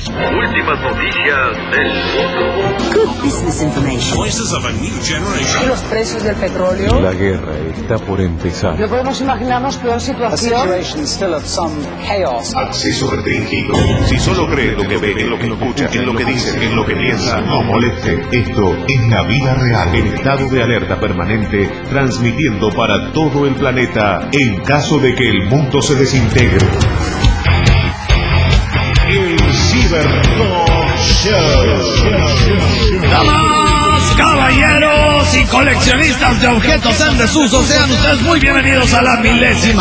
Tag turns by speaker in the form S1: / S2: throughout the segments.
S1: Últimas noticias del mundo.
S2: Good business information.
S3: Voices of a new generation.
S4: ¿Y los precios del petróleo?
S5: La guerra está por empezar.
S4: No podemos imaginarnos peor situación.
S6: Acceso restringido.
S3: Si solo cree lo que ve, en lo que escucha, en lo que dice, en lo que piensa,
S6: No moleste. Esto es la vida real.
S5: En estado de alerta permanente, transmitiendo para todo el planeta en caso de que el mundo se desintegre. El Cibertalk Show.
S7: Damas, caballeros y coleccionistas de objetos en desuso, sean ustedes muy bienvenidos a la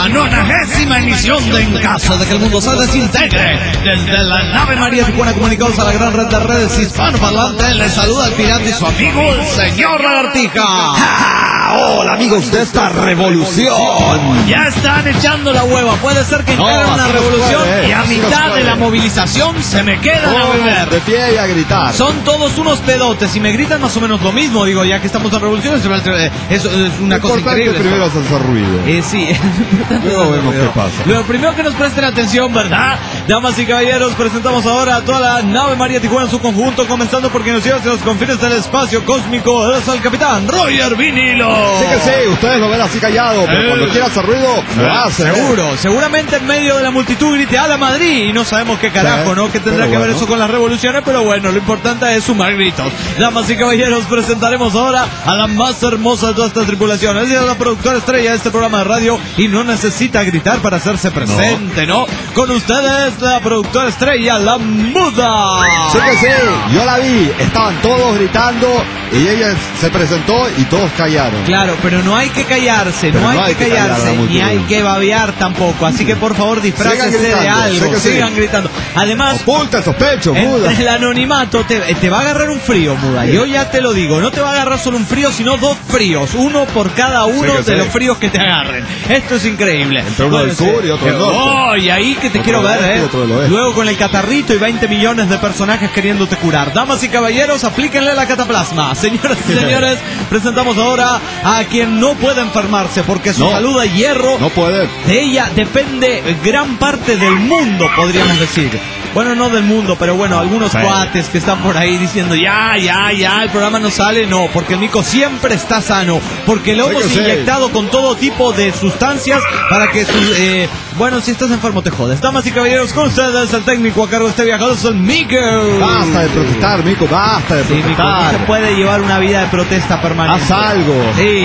S7: 90ª emisión de En caso de que el mundo se desintegre. Desde la nave María Tijuana, comunicados a la gran red de redes hispanoparlantes, les saluda el pirata y su amigo, el señor Lagartija.
S8: Hola amigos de esta revolución.
S7: Ya están echando la hueva. Puede ser que encarguen una revolución y a mitad de la movilización se me quedan a beber.
S8: De pie y a gritar.
S7: Son todos unos pedotes y me gritan más o menos lo mismo. Digo, ya que estamos en revolución, eso es una cosa increíble.
S8: Primero es hacer ruido.
S7: Sí.
S8: Luego vemos qué pasa.
S7: Lo primero que nos presten atención, ¿verdad? Damas y caballeros, presentamos ahora a toda la nave María Tijuana en su conjunto, comenzando porque nos lleva hacia los confines del espacio cósmico. Es el capitán Roger Vinilo.
S8: Sí que sí, ustedes lo ven así callado, pero cuando quiera hacer ruido, lo hace.
S7: Seguramente en medio de la multitud grite a la Madrid y no sabemos qué carajo, ¿no? ¿Qué tendrá que ver eso con las revoluciones? Pero bueno, lo importante es sumar gritos. Damas y caballeros, presentaremos ahora a la más hermosa de toda esta tripulación. Ella es la productora estrella de este programa de radio y no necesita gritar para hacerse presente, ¿no? Con ustedes, la productora estrella, la muda.
S8: Sí que sí, yo la vi, estaban todos gritando y ella se presentó y todos callaron.
S7: Claro, pero no hay que callarse, ni hay que babear tampoco. Así que por favor disfrácense de algo, sigan gritando. Además,
S8: oculta esos pechos, muda.
S7: En el anonimato te va a agarrar un frío, muda. Yo ya te lo digo, no te va a agarrar solo un frío, sino dos fríos, uno por cada uno de los fríos que te agarren. Esto es increíble.
S8: Entre uno del sur y otro del norte.
S7: Y ahí que te quiero ver, Luego con el catarrito y 20 millones de personajes queriéndote curar. Damas y caballeros, aplíquenle la cataplasma. Señoras y señores, presentamos ahora a quien no puede enfermarse porque su salud de hierro.
S8: No puede.
S7: De ella depende gran parte del mundo, podríamos decir. Bueno, no del mundo, pero bueno, algunos cuates que están por ahí diciendo ya, el programa no sale. No, porque el mico siempre está sano, porque lo hemos inyectado con todo tipo de sustancias para que bueno, si estás enfermo te jodes. Damas y caballeros, con ustedes el técnico a cargo de este viajero es el Mico.
S8: Basta de protestar, Mico, basta de protestar.
S7: Mico, no se puede llevar una vida de protesta permanente.
S8: Haz algo.
S7: Sí,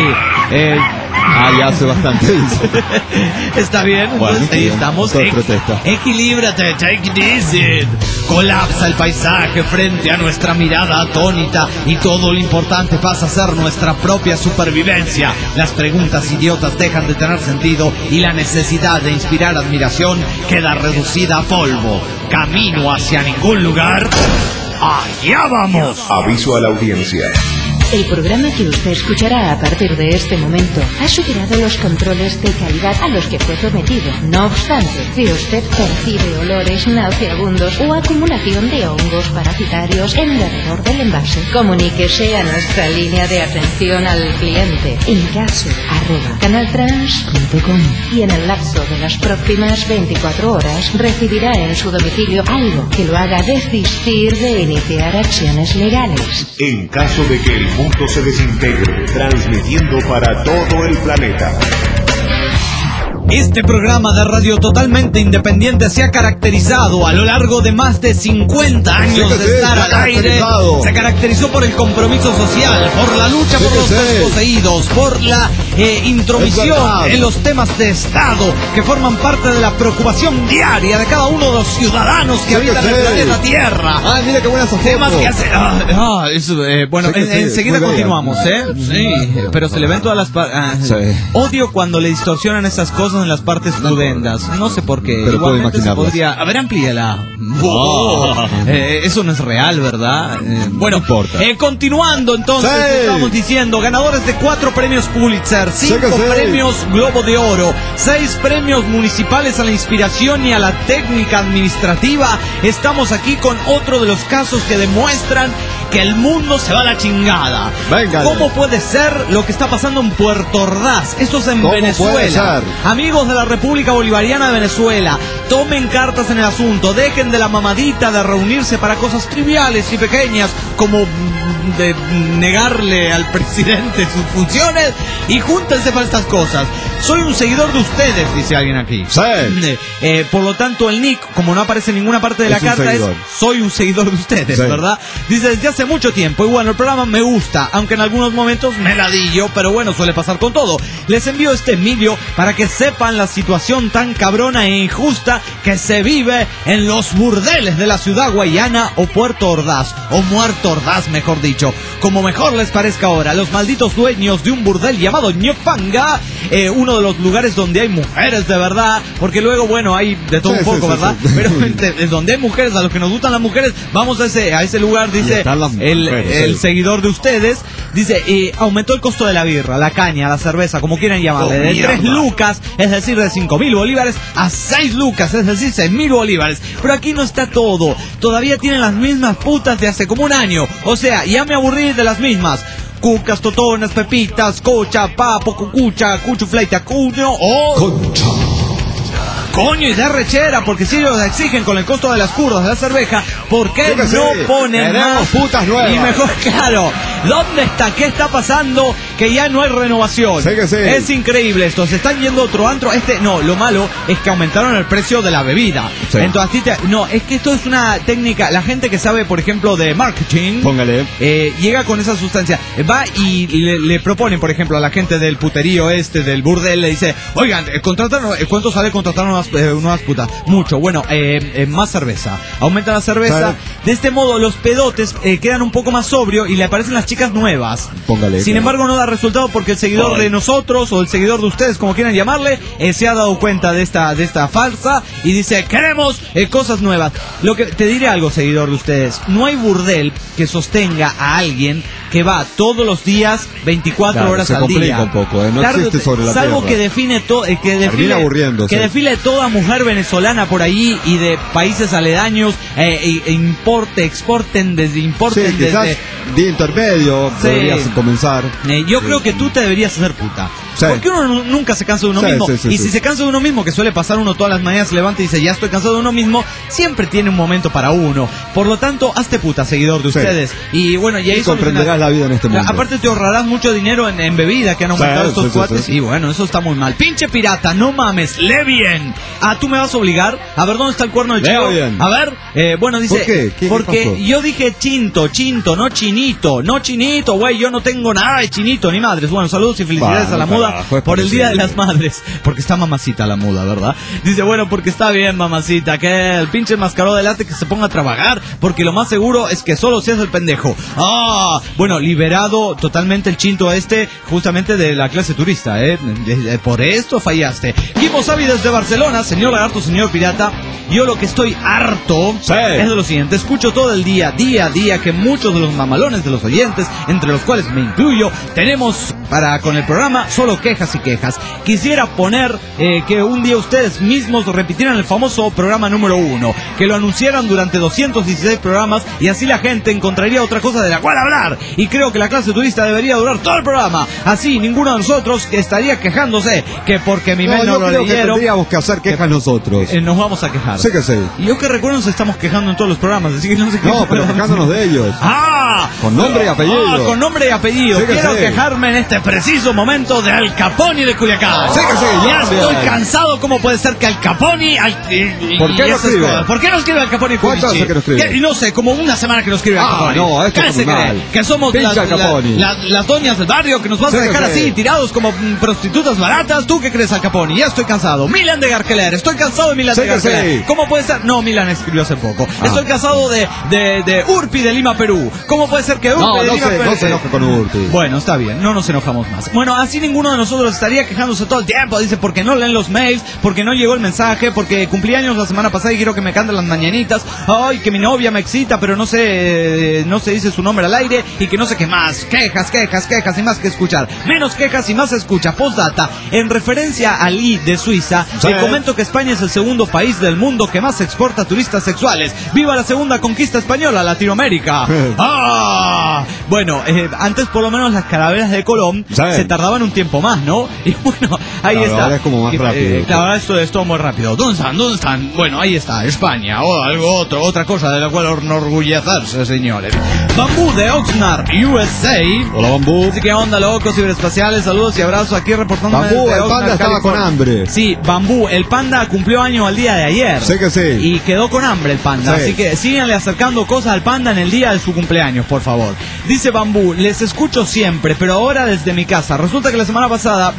S8: ya hace bastante.
S7: Está bien,
S8: bueno,
S7: entonces ahí estamos. Equilíbrate, take it easy. Colapsa el paisaje frente a nuestra mirada atónita y todo lo importante pasa a ser nuestra propia supervivencia. Las preguntas idiotas dejan de tener sentido y la necesidad de inspirar admiración queda reducida a polvo. Camino hacia ningún lugar. ¡Allá vamos!
S6: Aviso a la audiencia.
S2: El programa que usted escuchará a partir de este momento ha superado los controles de calidad a los que fue sometido. No obstante, si usted percibe olores nauseabundos o acumulación de hongos parasitarios en derredor del envase, comuníquese a nuestra línea de atención al cliente encaso@canaltrans.com y en el lapso de las próximas 24 horas recibirá en su domicilio algo que lo haga desistir de iniciar acciones legales.
S5: En caso de que el mundo se desintegre, transmitiendo para todo el planeta.
S7: Este programa de radio totalmente independiente se ha caracterizado a lo largo de más de 50 años de estar al aire. Se caracterizó por el compromiso social, por la lucha por los desposeídos, por la intromisión en los temas de Estado que forman parte de la preocupación diaria de cada uno de los ciudadanos que habitan el planeta Tierra.
S8: Mira qué buenas
S7: temas que hace. Bueno, enseguida continuamos, Sí, pero se le ven todas las odio cuando le distorsionan esas cosas en las partes prudendas. No sé por qué.
S8: Pero
S7: igualmente se podría. A ver, amplíala. Eso no es real, ¿verdad? Bueno,
S8: no importa.
S7: Continuando entonces, estamos diciendo ganadores de 4 premios Pulitzer, 5 premios Globo de Oro, 6 premios municipales a la inspiración y a la técnica administrativa. Estamos aquí con otro de los casos que demuestran que el mundo se va a la chingada.
S8: Venga.
S7: ¿Cómo puede ser lo que está pasando en Puerto Ordaz? Esto es en
S8: ¿Cómo
S7: Venezuela.
S8: puede ser?
S7: Amigos de la República Bolivariana de Venezuela, tomen cartas en el asunto, dejen de la mamadita de reunirse para cosas triviales y pequeñas como de negarle al presidente sus funciones y júntense para estas cosas. Soy un seguidor de ustedes, dice alguien aquí.
S8: Sí.
S7: Por lo tanto, el nick, como no aparece en ninguna parte de la carta, es soy un seguidor de ustedes, sí, ¿verdad? Dice, desde hace mucho tiempo, y bueno, el programa me gusta, aunque en algunos momentos me ladillo, pero bueno, suele pasar con todo. Les envío este vídeo para que sepan la situación tan cabrona e injusta que se vive en los burdeles de la ciudad guayana o Puerto Ordaz, o Muerto Ordaz, mejor dicho. Como mejor les parezca ahora, los malditos dueños de un burdel llamado Ñopanga, uno de los lugares donde hay mujeres de verdad, porque luego, bueno, hay de todo un poco, ¿verdad? Sí. Pero donde hay mujeres, a los que nos gustan las mujeres, vamos a ese lugar, dice el seguidor de ustedes, dice, aumentó el costo de la birra, la caña, la cerveza, como quieran llamarle, de 3 lucas, es decir, de 5.000 bolívares, a 6 lucas, es decir, 6.000 bolívares. Pero aquí no está todo, todavía tienen las mismas putas de hace como un año, o sea, ya me aburrí de las mismas. Cucas, totonas, pepitas, cocha, papo, cucucha, cucho, fleita, cuño, concha. Coño, y de rechera, porque si ellos exigen con el costo de las curvas de la cerveja, ¿por qué no ponen más
S8: putas nuevas?
S7: Y mejor, claro, ¿dónde está? ¿Qué está pasando? Que ya no hay renovación.
S8: Sí.
S7: Es increíble esto, se están yendo a otro antro. No, lo malo es que aumentaron el precio de la bebida. Sí. Entonces, no, es que esto es una técnica, la gente que sabe, por ejemplo, de marketing,
S8: póngale,
S7: llega con esa sustancia, va y le proponen, por ejemplo, a la gente del puterío del burdel, le dice, oigan, ¿cuánto sale contratar unas putas? Mucho. Bueno, más cerveza. Aumenta la cerveza.
S8: ¿Sabe?
S7: De este modo, los pedotes quedan un poco más sobrios y le aparecen las chicas nuevas.
S8: Póngale.
S7: Sin embargo, no da resultado porque el seguidor de nosotros o el seguidor de ustedes, como quieran llamarle, se ha dado cuenta de esta farsa y dice, queremos cosas nuevas. Lo que te diré algo, seguidor de ustedes, no hay burdel que sostenga a alguien que va todos los días 24 horas al día.
S8: Se complica un poco, no existe sobre la
S7: salvo
S8: tierra.
S7: que define toda mujer venezolana por allí y de países aledaños, exporten desde
S8: quizás de intermedio deberías comenzar.
S7: Yo creo que tú te deberías hacer puta.
S8: Sí.
S7: Porque uno nunca se cansa de uno mismo. Y si se cansa de uno mismo, que suele pasar uno todas las mañanas, se levanta y dice, ya estoy cansado de uno mismo, siempre tiene un momento para uno. Por lo tanto, hazte puta, seguidor de ustedes. Y bueno, y ahí
S8: comprenderás la vida en este mundo.
S7: Aparte te ahorrarás mucho dinero en bebida que han aumentado estos cuates. Y bueno, eso está muy mal. Pinche pirata, no mames, lee bien. Tú me vas a obligar. A ver, ¿dónde está el cuerno del chivo? A ver, bueno, dice,
S8: ¿por qué?
S7: porque yo dije chinto, no chinito, güey, yo no tengo nada de chinito ni madres. Bueno, saludos y felicidades a la muda por el Día de las Madres, porque está mamacita la muda, ¿verdad? Dice, bueno, porque está bien, mamacita, que el pinche mascaró delante que se ponga a trabajar, porque lo más seguro es que solo seas el pendejo. Bueno, liberado totalmente el chinto justamente de la clase turista, por esto fallaste. Kimo Savi desde Barcelona, señor lagarto, señor pirata. Yo lo que estoy harto es de lo siguiente, escucho todo el día a día, que muchos de los mamalones de los oyentes, entre los cuales me incluyo, tenemos con el programa solo quejas y quejas. Quisiera poner que un día ustedes mismos repitieran el famoso programa número 1, que lo anunciaran durante 216 programas y así la gente encontraría otra cosa de la cual hablar. Y creo que la clase turista debería durar todo el programa. Así ninguno de nosotros estaría quejándose que porque mi mail no lo leyeron.
S8: Que tendríamos que hacer quejas nosotros.
S7: Nos vamos a quejar.
S8: Sí que sí.
S7: Y yo que recuerdo nos estamos quejando en todos los programas, así que no sé qué.
S8: No, pero quejándonos de ellos. Con nombre y apellido.
S7: Con nombre y apellido.
S8: Sí,
S7: quiero quejarme en este preciso momento de Al Capone de Culiacán.
S8: Sí que sí.
S7: Ya estoy cansado. ¿Cómo puede ser que Al Capone...
S8: ¿Por qué no escribe?
S7: ¿Por qué no escribe Al Capone?
S8: ¿Cuánto hace que no escribe?
S7: No sé, como una semana que no escribe Al Capone.
S8: No, esto es mal.
S7: Que somos las doñas del barrio, que nos vas a dejar así tirados como prostitutas baratas. ¿Tú qué crees, Al Capone? Ya estoy cansado. Milan de Garqueler. Estoy cansado de Milan de Garqueler. ¿Cómo puede ser? No, Milan escribió hace poco. Estoy cansado de Urpi de Lima, Perú. ¿Cómo puede ser que Urpi de Lima, Perú?
S8: No se enoje con Urpi.
S7: Bueno, está bien, no nos enojamos más. Bueno, así ninguno de nosotros estaría quejándose todo el tiempo. Dice, porque no leen los mails, porque no llegó el mensaje, porque cumplí años la semana pasada y quiero que me canten las mañanitas. Ay, que mi novia me excita, pero no se dice su nombre al aire y que no sé qué más. Quejas y más que escuchar. Menos quejas y más escucha. Postdata. En referencia al I de Suiza, te comento que España es el segundo país del mundo mundo que más exporta turistas sexuales. ¡Viva la segunda conquista española a Latinoamérica! Bueno, antes por lo menos las calaveras de Colón se tardaban un tiempo más, ¿no? Y bueno, ahí está.
S8: Ahora es como más rápido.
S7: Claro, esto es todo muy rápido. ¿Dónde están? Bueno, ahí está, España, otra cosa de la cual enorgullecerse, señores. Bambú de Oxnard, USA.
S8: Hola, Bambú.
S7: Así que onda, locos ciberespaciales, saludos y abrazos aquí reportando.
S8: Bambú, el panda estaba con hambre.
S7: Sí, Bambú, el panda cumplió año al día de ayer.
S8: Sé que sí.
S7: Y quedó con hambre el panda, así que síganle acercando cosas al panda en el día de su cumpleaños, por favor. Dice Bambú, les escucho siempre, pero ahora desde mi casa. Resulta que la semana pasada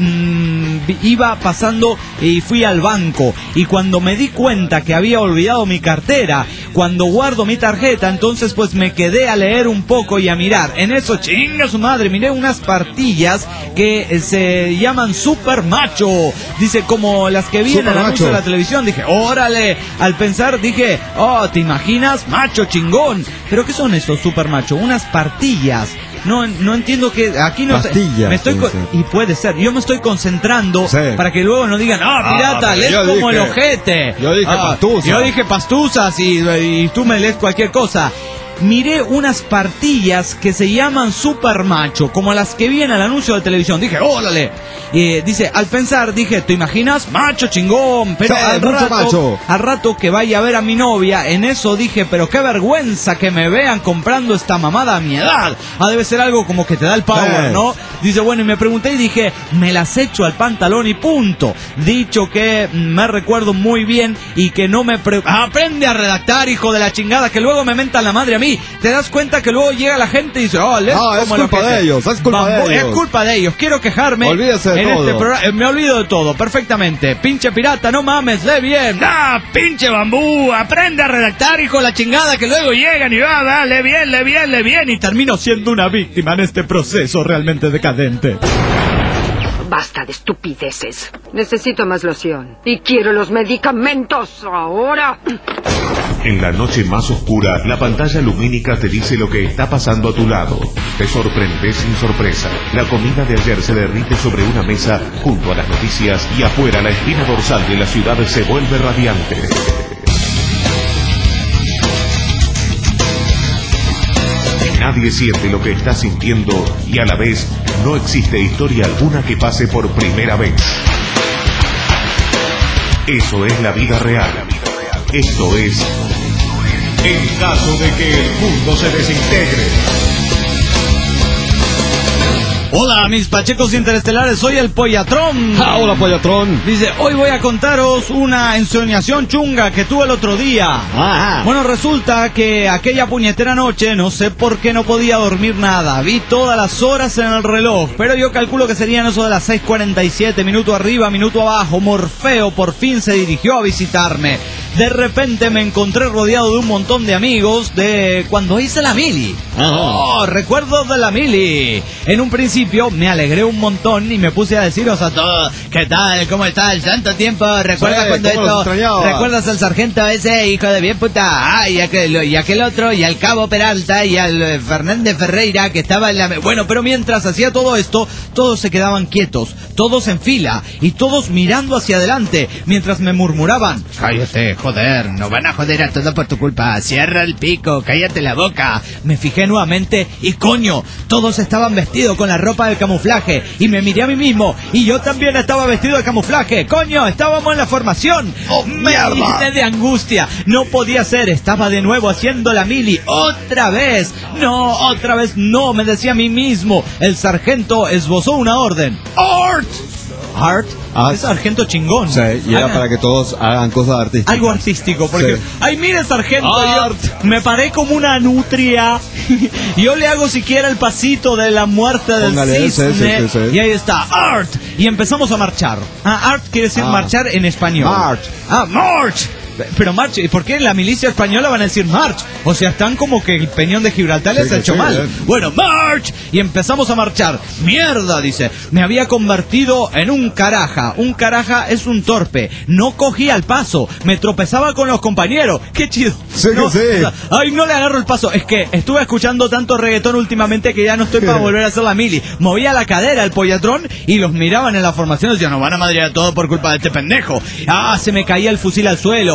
S7: iba pasando y fui al banco, y cuando me di cuenta que había olvidado mi cartera, cuando guardo mi tarjeta, entonces pues me quedé a leer un poco y a mirar. En eso, chinga su madre, miré unas partillas que se llaman Super Macho. Dice, como las que vi en el anuncio de la televisión. Dije, órale. Al pensar dije, oh, ¿te imaginas? Macho chingón. ¿Pero qué son esos Super Macho? Unas partillas. No entiendo que aquí no
S8: pastillas,
S7: me estoy y puede ser, yo me estoy concentrando para que luego no digan, pirata, lees como el ojete.
S8: Yo dije pastuzas.
S7: Yo dije pastuzas y tú me lees cualquier cosa. Miré unas partillas que se llaman Super Macho, como las que vi en el anuncio de televisión. Dije, órale. Dice, al pensar, dije, ¿te imaginas? Macho chingón. Pero al rato que vaya a ver a mi novia, en eso dije, pero qué vergüenza que me vean comprando esta mamada a mi edad. Debe ser algo como que te da el power, ¿no? Dice, bueno, y me pregunté y dije, me las echo al pantalón y punto. Dicho que me recuerdo muy bien y que no me... Aprende a redactar, hijo de la chingada, que luego me mentan la madre a mí. ¿Te das cuenta que luego llega la gente y dice,
S8: es culpa de ellos, es culpa de ellos?
S7: Es culpa de ellos, quiero quejarme.
S8: Olvídese de todo.
S7: Este programa, me olvido de todo, perfectamente. Pinche pirata, no mames, lee bien. Pinche Bambú, aprende a redactar, hijo de la chingada, que luego llegan y lee bien, y termino siendo una víctima en este proceso realmente decadente.
S9: Basta de estupideces. Necesito más loción. Y quiero los medicamentos ahora.
S5: En la noche más oscura, la pantalla lumínica te dice lo que está pasando a tu lado. Te sorprendes sin sorpresa. La comida de ayer se derrite sobre una mesa junto a las noticias y afuera la espina dorsal de la ciudad se vuelve radiante. Nadie siente lo que está sintiendo y a la vez no existe historia alguna que pase por primera vez. Eso es la vida real. Esto es En caso de que el mundo se desintegre.
S7: Hola, mis pachecos interestelares, soy el Pollatrón.
S8: Hola, Pollatrón.
S7: Dice, hoy voy a contaros una ensoñación chunga que tuve el otro día. Bueno, resulta que aquella puñetera noche, no sé por qué no podía dormir nada. Vi todas las horas en el reloj, pero yo calculo que serían eso de las 6:47, minuto arriba, minuto abajo. Morfeo por fin se dirigió a visitarme. De repente me encontré rodeado de un montón de amigos de cuando hice la mili. Recuerdos de la mili. En un principio me alegré un montón y me puse a deciros a todos, ¿qué tal? ¿Cómo estás? ¿Tanto tiempo? ¿Recuerdas cuando esto? ¿Recuerdas al sargento ese, hijo de bien puta? Y aquel otro, y al cabo Peralta, y al Fernández Ferreira, que estaba en la... Bueno, pero mientras hacía todo esto, todos se quedaban quietos, todos en fila, y todos mirando hacia adelante, mientras me murmuraban, cállate, joder, nos van a joder a todo por tu culpa, cierra el pico, cállate la boca. Me fijé nuevamente y coño, todos estaban vestidos con la ropa del camuflaje y me miré a mí mismo y yo también estaba vestido de camuflaje. Coño, estábamos en la formación. Me llené de angustia, no podía ser, estaba de nuevo haciendo la mili, otra vez no, me decía a mí mismo. El sargento esbozó una orden. Art, es sargento chingón.
S8: Sí, y era para que todos hagan cosas artísticas.
S7: Algo artístico, porque... Sí. ¡Ay, mire, sargento! Yo me paré como una nutria. Yo le hago siquiera el pasito de la muerte del cisne. Sí. Y ahí está, Art. Y empezamos a marchar. Art quiere decir marchar en español. March. Pero march, ¿y por qué en la milicia española van a decir march? O sea, están como que el Peñón de Gibraltar les ha hecho mal. Bueno, march. Y empezamos a marchar. Mierda, dice. Me había convertido en un caraja. Un caraja es un torpe. No cogía el paso. Me tropezaba con los compañeros. Qué chido.
S8: Sí.
S7: Ay, no le agarro el paso. Es que estuve escuchando tanto reggaetón últimamente que ya no estoy para volver a hacer la mili. Movía la cadera el Pollatrón y los miraban en la formación y decían, nos van a madrear todo por culpa de este pendejo. Se me caía el fusil al suelo.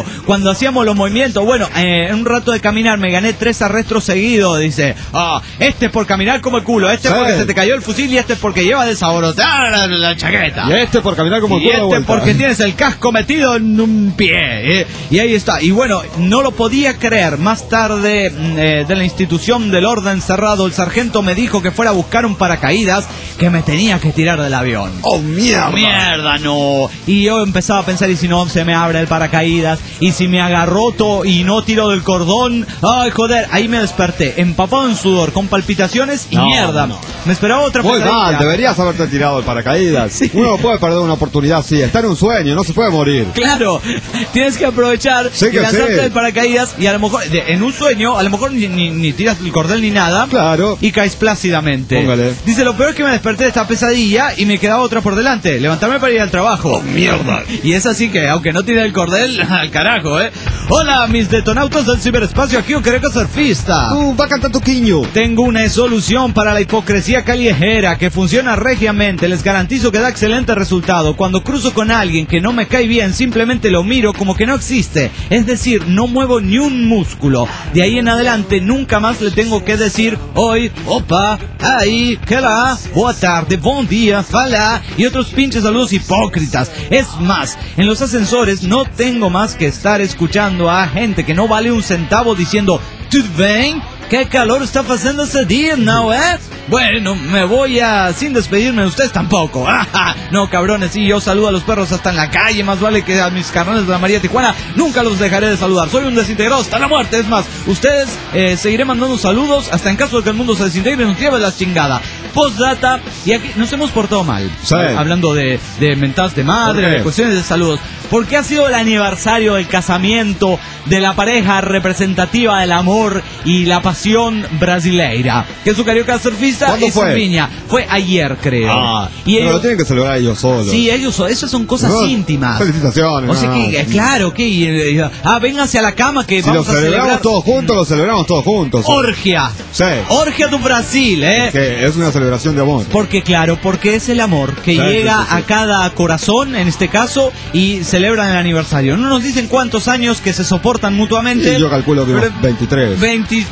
S7: cuando hacíamos los movimientos. Bueno, en un rato de caminar me gané 3 arrestos seguidos. Dice, este es por caminar como el culo, este es porque se te cayó el fusil y este es porque lleva desabrotada la chaqueta.
S8: Y este por caminar como el culo.
S7: Y este porque tienes el casco metido en un pie. Y ahí está. Y bueno, no lo podía creer. Más tarde, de la institución del orden cerrado, el sargento me dijo que fuera a buscar un paracaídas que me tenía que tirar del avión.
S8: ¡Oh, mierda!
S7: ¡Mierda, no! Y yo empezaba a pensar, ¿y si no se me abre el paracaídas? ¿Y si me agarró y no tiro del cordón? ¡Ay, joder! Ahí me desperté, empapado en sudor, con palpitaciones y mierda. No. Me esperaba otra
S8: muy
S7: pesadilla.
S8: mal, deberías haberte tirado el paracaídas. Sí. Uno no puede perder una oportunidad así. Está en un sueño, no se puede morir.
S7: Claro, tienes que aprovechar y lanzarte del paracaídas y a lo mejor, en un sueño, a lo mejor ni tiras el cordel ni nada.
S8: Claro.
S7: Y caes plácidamente.
S8: Póngale.
S7: Dice, lo peor es que me desperté de esta pesadilla y me quedaba otra por delante. Levantarme para ir al trabajo.
S8: ¡Oh, mierda!
S7: Y es así que, aunque no tire el cordel, al carajo, Hola, mis detonautas del ciberespacio, aquí un quereco surfista.
S8: Va a cantar tu quiño.
S7: Tengo una solución para la hipocresía callejera que funciona regiamente. Les garantizo que da excelente resultado. Cuando cruzo con alguien que no me cae bien, simplemente lo miro como que no existe. Es decir, no muevo ni un músculo. De ahí en adelante, nunca más le tengo que decir hoy, opa, ahí, que la, boa tarde, buen día, fala, y otros pinches saludos hipócritas. Es más, en los ascensores no tengo más que estar escuchando a gente que no vale un centavo diciendo, ¿tú ven? ¿Qué calor está pasando ese día, no, Bueno, me voy sin despedirme de ustedes tampoco. No, cabrones, sí, yo saludo a los perros hasta en la calle. Más vale que a mis carnales de la María Tijuana nunca los dejaré de saludar. Soy un desintegrado hasta la muerte. Es más, ustedes seguiré mandando saludos hasta en caso de que el mundo se desintegre y nos lleve la chingada. Postdata, y aquí nos hemos portado mal.
S8: Sí.
S7: Hablando de mentadas de madre, de cuestiones de saludos. Porque ha sido el aniversario del casamiento de la pareja representativa del amor y la pasión brasileira, que es su carioca surfista y su viña. Fue ayer, creo.
S8: Y ellos lo tienen que celebrar ellos solos.
S7: Sí, esas son cosas íntimas.
S8: Felicitaciones.
S7: O sea que, claro, que vénganse a la cama que
S8: si
S7: vamos a celebrar.
S8: Si lo celebramos todos juntos, lo celebramos todos juntos.
S7: Orgia.
S8: Sí.
S7: Orgia do Brasil,
S8: Que es una celebración de amor.
S7: Porque es el amor que llega a cada corazón, en este caso, y celebran el aniversario. No nos dicen cuántos años que se soportan mutuamente.
S8: Sí, yo calculo que 23.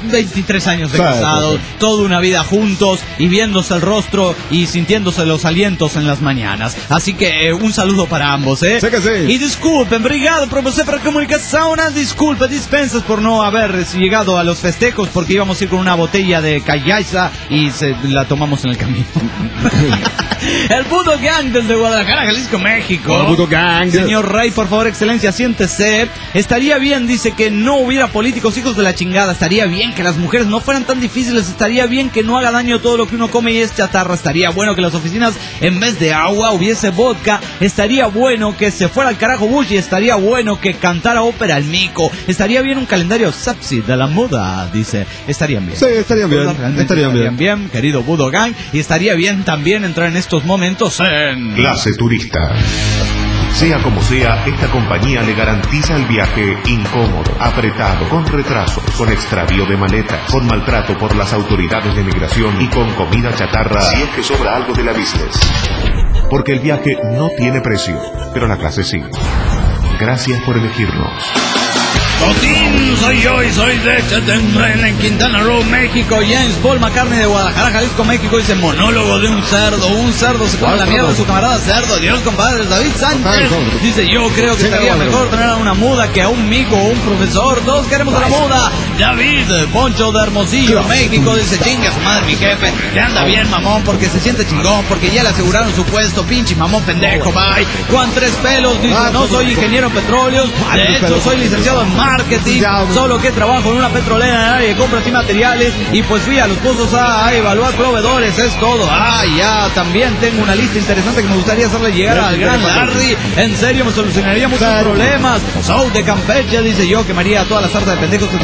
S7: 23 años de casados, toda una vida juntos y viéndose el rostro y sintiéndose los alientos en las mañanas. Así que un saludo para ambos,
S8: Sí que sí.
S7: Y disculpen, obrigado por você para comunicación, disculpe, dispensas por no haber llegado a los festejos porque íbamos a ir con una botella de callaza y la tomamos en el camino. El Budo Gang desde Guadalajara, Jalisco, México.
S8: El Budo Gang.
S7: Señor Rey, por favor, excelencia, siéntese. Estaría bien, dice, que no hubiera políticos hijos de la chingada. Estaría bien que las mujeres no fueran tan difíciles. Estaría bien que no haga daño todo lo que uno come y es chatarra. Estaría bueno que las oficinas, en vez de agua, hubiese vodka. Estaría bueno que se fuera al carajo Bush. Y estaría bueno que cantara ópera el Mico. Estaría bien un calendario Sapsi de la moda, dice. Estarían bien.
S8: Sí, estarían bien.
S7: Estarían bien, querido Budo Gang. Y estaría bien también entrar en estos momentos en
S5: Clase Turista. Sea como sea, esta compañía le garantiza el viaje incómodo, apretado, con retrasos, con extravío de maletas, con maltrato por las autoridades de migración y con comida chatarra
S3: si es que sobra algo de la business.
S5: Porque el viaje no tiene precio, pero la clase sí. Gracias por elegirnos.
S7: Totín, soy yo y soy de Chatendren en Quintana Roo, México. James Paul McCartney de Guadalajara, Jalisco, México, dice monólogo de un cerdo se come la mierda de su camarada cerdo. Dios, compadre, David Sánchez dice, yo creo que estaría mejor tener a una muda que a un mico o un profesor. Todos queremos a la muda. David Poncho de Hermosillo, México, dice, chinga su madre mi jefe, que anda bien mamón porque se siente chingón, porque ya le aseguraron su puesto, pinche mamón pendejo, bye. Juan Tres Pelos dice, no soy ingeniero en petróleos, de hecho soy licenciado en marketing, solo que trabajo en una petrolera en el área de compras y materiales, y pues fui a los pozos a evaluar proveedores, es todo. Ya también tengo una lista interesante que me gustaría hacerle llegar al gran Larry, en serio me solucionaría muchos problemas. Soul de Campeche, dice, yo quemaría toda la sarta de pendejos que nos la pasan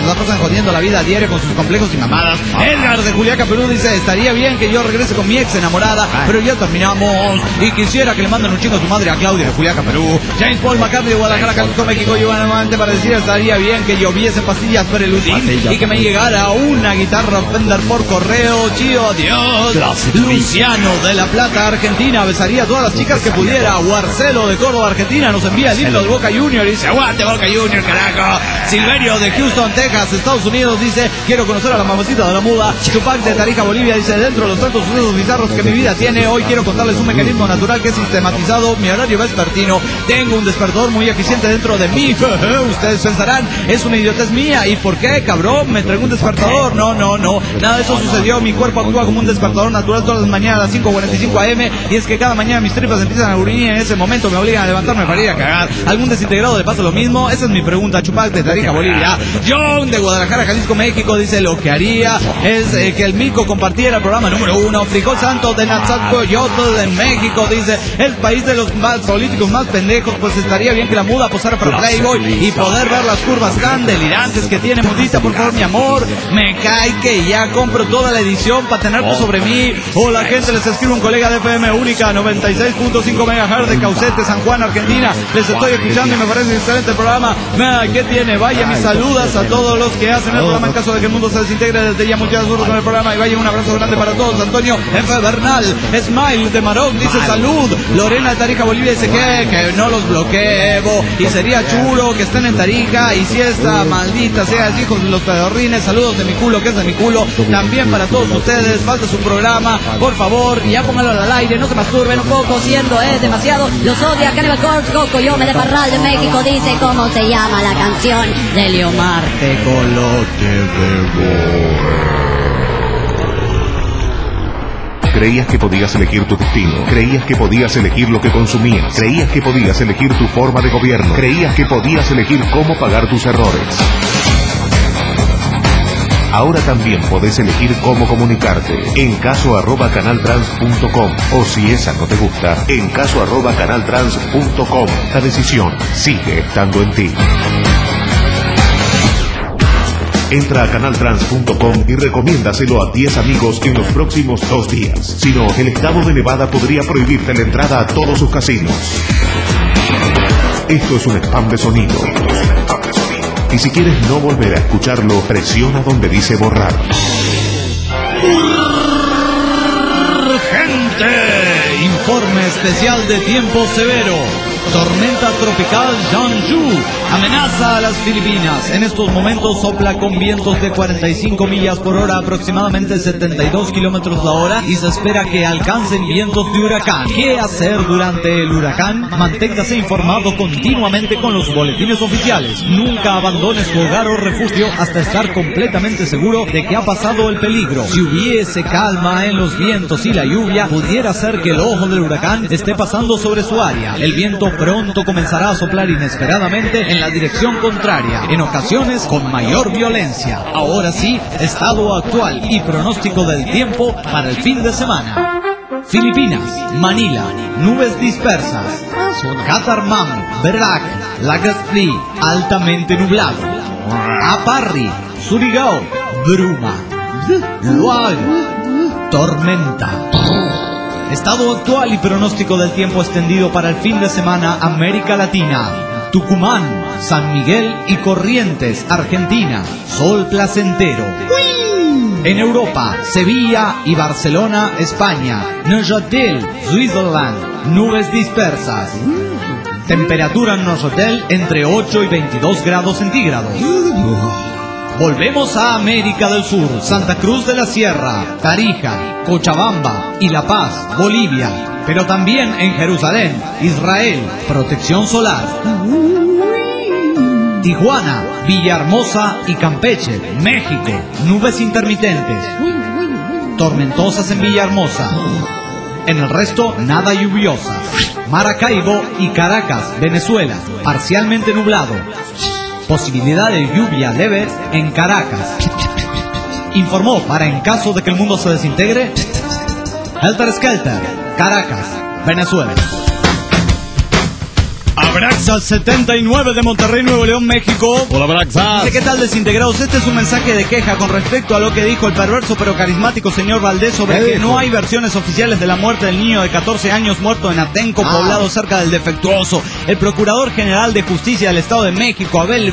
S7: jodiendo la vida diaria con sus complejos y mamadas. Edgar de Juliaca, Perú dice, estaría bien que yo regrese con mi ex enamorada, pero ya terminamos y quisiera que le manden un chingo a su madre a Claudia de Juliaca, Perú. James Paul McCartney de Guadalajara, Jalisco, México, yo nuevamente para decir, estaría bien que lloviese pastillas Preludin y que me llegara una guitarra Fender por correo. Chío, adiós. Luciano de La Plata, Argentina, besaría a todas las chicas que pudiera. Guarcelo de Córdoba, Argentina, nos envía el himno de Boca Junior y dice, aguante Boca Junior, carajo. Silverio de Houston, Texas, Estados Unidos, dice, quiero conocer a la mamacita de la muda. Chupac de Tarija, Bolivia, dice, dentro de los tantos sucesos bizarros que mi vida tiene, hoy quiero contarles un mecanismo natural que es sistematizado, mi horario vespertino. Tengo un despertador muy eficiente dentro de mí. Ustedes pensarán, es una idiotez mía. ¿Y por qué, cabrón? Me traigo un despertador. No, nada de eso sucedió. Mi cuerpo actúa como un despertador natural todas las mañanas a las 5:45 AM. Y es que cada mañana mis tripas empiezan a gruñir y en ese momento me obligan a levantarme para ir a cagar. ¿Algún desintegrado le pasa lo mismo? Esa es mi pregunta. Chupac de Tarija, Bolivia. John de Guadalajara, Jalisco, México, dice, lo que haría es que el Mico compartiera el programa número 1. Frijol Santo de Nazacoyotl de México, dice, el país de los más políticos más pendejos, pues estaría bien que la muda posara para Playboy y poder ver las curvas tan delirantes que tiene Mudita. Por favor, mi amor, me cae que ya compro toda la edición para tenerlo sobre mí. Hola, gente, les escribe un colega de FM Única 96.5 MHz de Caucete, San Juan, Argentina. Les estoy escuchando y me parece excelente el programa. ¿Qué tiene? Vaya, mis saludos a todos los que hacen el programa en caso de que el mundo se desintegre. Desde ya muchas gracias con el programa y vaya, un abrazo grande para todos. Antonio F. Bernal, Smile de Marón, dice, salud. Lorena de Tarija, Bolivia, dice que no los bloqueo y sería chulo que estén en Tarija y si esta maldita sea el hijo de los pedorrines. Saludos de mi culo, que es de mi culo. También para todos ustedes, falta su programa, por favor, y ya póngalo al aire, no se masturben un poco, siendo demasiado. Los odia, Cannibal Corpse, Coco, yo me de Parral de México, dice, ¿cómo se llama la canción de Leomar? Tecolote de
S5: Creías que podías elegir tu destino, creías que podías elegir lo que consumías, creías que podías elegir tu forma de gobierno, creías que podías elegir cómo pagar tus errores. Ahora también podés elegir cómo comunicarte. En caso@canaltrans.com o si esa no te gusta, en caso@canaltrans.com. La decisión sigue estando en ti. Entra a canaltrans.com y recomiéndaselo a 10 amigos en los próximos 2 días. Si no, el estado de Nevada podría prohibirte la entrada a todos sus casinos. Esto es un spam de sonido. Y si quieres no volver a escucharlo, presiona donde dice borrar.
S7: ¡Urgente! Informe especial de tiempo severo. Tormenta tropical Jean-Ju amenaza a las Filipinas. En estos momentos sopla con vientos de 45 millas por hora, aproximadamente 72 kilómetros la hora, y se espera que alcancen vientos de huracán. ¿Qué hacer durante el huracán? Manténgase informado continuamente con los boletines oficiales. Nunca abandone su hogar o refugio hasta estar completamente seguro de que ha pasado el peligro. Si hubiese calma en los vientos y la lluvia, pudiera ser que el ojo del huracán esté pasando sobre su área. El viento pronto comenzará a soplar inesperadamente en la dirección contraria, en ocasiones con mayor violencia. Ahora sí, estado actual y pronóstico del tiempo para el fin de semana. Filipinas, Manila, nubes dispersas. Catarman, Verac, Legazpi, altamente nublado. Aparri, Surigao, bruma. Luag, tormenta. Estado actual y pronóstico del tiempo extendido para el fin de semana, América Latina. Tucumán, San Miguel y Corrientes, Argentina. Sol placentero. En Europa, Sevilla y Barcelona, España. Neuchâtel, Switzerland. Nubes dispersas. Temperatura en Neuchâtel entre 8 y 22 grados centígrados. Volvemos a América del Sur, Santa Cruz de la Sierra, Tarija, Cochabamba y La Paz, Bolivia, pero también en Jerusalén, Israel, protección solar. Tijuana, Villahermosa y Campeche, México, nubes intermitentes, tormentosas en Villahermosa. En el resto, nada lluviosa. Maracaibo y Caracas, Venezuela, parcialmente nublado. Posibilidad de lluvia leve en Caracas. Informó para en caso de que el mundo se desintegre, Helter Skelter, Caracas, Venezuela. Abraxas 79 de Monterrey, Nuevo León, México.
S8: Hola, Abraxas.
S7: ¿Qué tal, desintegrados? Este es un mensaje de queja con respecto a lo que dijo el perverso pero carismático señor Valdés sobre que no hay versiones oficiales de la muerte del niño de 14 años muerto en Atenco, poblado cerca del Defectuoso. El Procurador General de Justicia del Estado de México, Abel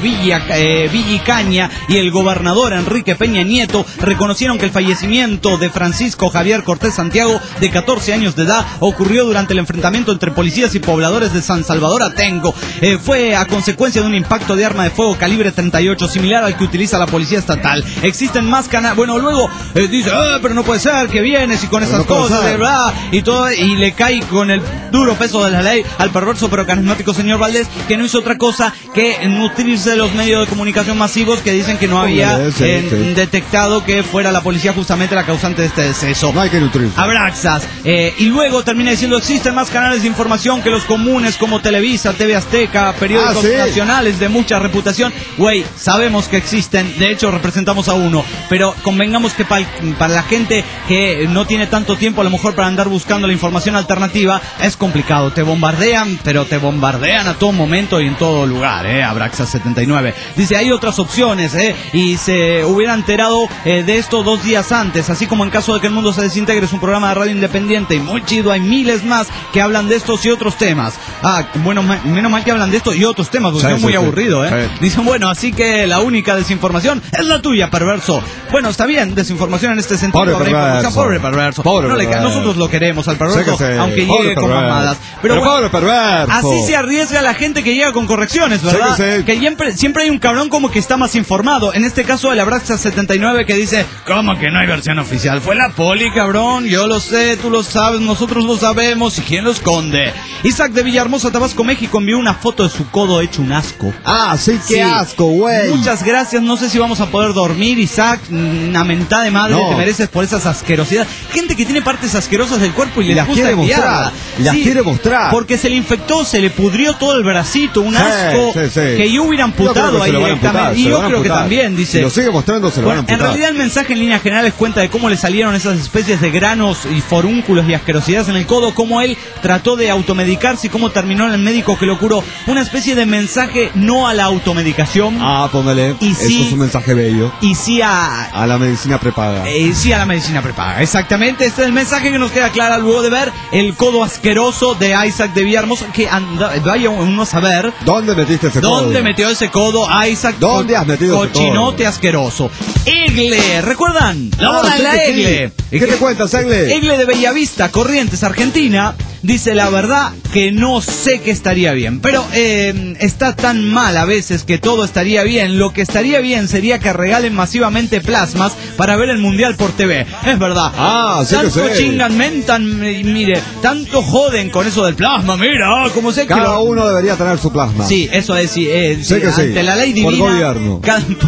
S7: Villicaña, y el gobernador Enrique Peña Nieto reconocieron que el fallecimiento de Francisco Javier Cortés Santiago, de 14 años de edad, ocurrió durante el enfrentamiento entre policías y pobladores de San Salvador Atenco. Fue a consecuencia de un impacto de arma de fuego calibre 38, similar al que utiliza la policía estatal. Existen más canales. Bueno, luego dice, pero no puede ser que vienes y con esas cosas, de verdad, y todo, y le cae con el duro peso de la ley al perverso pero carismático señor Valdés, que no hizo otra cosa que nutrirse de los medios de comunicación masivos que dicen que no había detectado que fuera la policía justamente la causante de este deceso.
S8: No hay que nutrirse.
S7: Abraxas. Y luego termina diciendo, existen más canales de información que los comunes como Televisa, TV Azteca, periódicos nacionales de mucha reputación. Güey, sabemos que existen, de hecho representamos a uno, pero convengamos que para la gente que no tiene tanto tiempo a lo mejor para andar buscando la información alternativa, es complicado. Te bombardean, pero te bombardean a todo momento y en todo lugar, Abraxas 79. Dice, hay otras opciones, y se hubiera enterado de esto 2 días antes, así como en caso de que el mundo se desintegre, es un programa de radio independiente y muy chido, hay miles más que hablan de estos y otros temas. Bueno, menos mal que hablan de esto y otros temas, porque es muy aburrido, Dicen, bueno, así que la única desinformación es la tuya, perverso. Bueno, está bien, desinformación en este sentido. Pobre perverso. Nosotros lo queremos al perverso, aunque llegue con mamadas. Pero bueno,
S8: pobre perverso.
S7: Así se arriesga la gente que llega con correcciones, ¿verdad? Que siempre hay un cabrón como que está más informado. En este caso, el Abraxas 79 que dice, ¿cómo que no hay versión oficial? Fue la poli, cabrón. Yo lo sé, tú lo sabes, nosotros lo sabemos. ¿Y quién lo esconde? Isaac de Villahermosa, Tabasco, México, envió una foto de su codo hecho un asco.
S8: Qué asco, güey.
S7: Muchas gracias, no sé si vamos a poder dormir, Isaac. Una mentada de madre te mereces por esas asquerosidades. Gente que tiene partes asquerosas del cuerpo y les gusta
S8: quiere mostrar. Las quiere mostrar.
S7: Porque se le infectó, se le pudrió todo el bracito, un asco que yo hubiera amputado ahí directamente. Y yo creo que también, dice.
S8: Si lo sigue mostrando, se lo van a amputar.
S7: En realidad el mensaje en líneas generales cuenta de cómo le salieron esas especies de granos y forúnculos y asquerosidades en el codo, cómo él trató de automedicarse y cómo terminó en el médico que lo curó. Una especie de mensaje no a la automedicación.
S8: Póngale.
S7: Y
S8: eso es un mensaje bello.
S7: Y sí a la medicina prepaga. Sí a la medicina prepaga, exactamente. Este es el mensaje que nos queda claro luego de ver el codo asqueroso de Isaac de Villahermosa, que vaya uno a saber.
S8: ¿Dónde metiste ese codo?
S7: ¿Dónde metió ese codo, Isaac?
S8: ¿Dónde has metido ese codo?
S7: Cochinote asqueroso. Egle, ¿recuerdan? La boda de la Egle.
S8: ¿Qué te cuentas, Egle?
S7: Egle de Bellavista, Corrientes, Argentina. Dice, la verdad que no sé qué estaría bien, pero está tan mal a veces que todo estaría bien. Lo que estaría bien sería que regalen masivamente plasmas para ver el Mundial por TV. Es verdad. Tanto chingan, mentan, mire, tanto joden con eso del plasma, mira, como sé que
S8: cada uno debería tener su plasma.
S7: Sí, eso es, ante la ley divina.
S8: Por gobierno.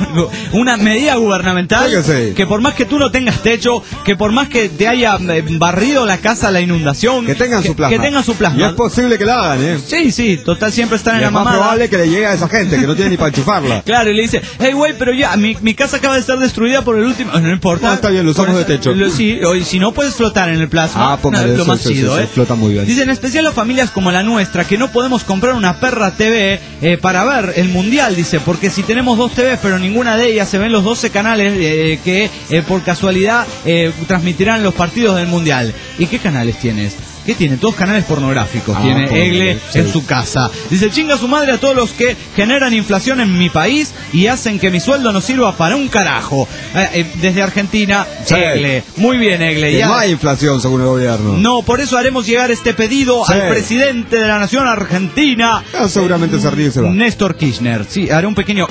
S7: Una medida gubernamental que por más que tú no tengas techo, que por más que te haya barrido la casa la inundación,
S8: que tengan su plasma.
S7: Que tengan su plasma.
S8: Y es posible que la hagan,
S7: Sí, total, siempre están en la mamada.
S8: Es más probable que le llegue a esa gente que no tiene ni para enchufarla.
S7: Claro, y le dice, hey, güey, pero ya, mi casa acaba de ser destruida por el último. No importa.
S8: No, está bien, lo usamos de techo.
S7: Sí, y si no puedes flotar en el plasma,
S8: póngale,
S7: lo más chido,
S8: flota muy bien.
S7: Dice, en especial las familias como la nuestra, que no podemos comprar una perra TV para ver el Mundial, dice, porque si tenemos 2 TVs, pero ninguna de ellas se ven los 12 canales que por casualidad transmitirán los partidos del Mundial. ¿Y qué canales tienes? ¿Qué tiene? Todos canales pornográficos. Tiene Egle en su casa. Dice, chinga su madre a todos los que generan inflación en mi país y hacen que mi sueldo no sirva para un carajo. Desde Argentina, Egle. Muy bien, Egle.
S8: No hay inflación según el gobierno.
S7: No, por eso haremos llegar este pedido al presidente de la nación argentina.
S8: Seguramente se ríe y se va.
S7: Néstor Kirchner. Sí, haré un pequeño...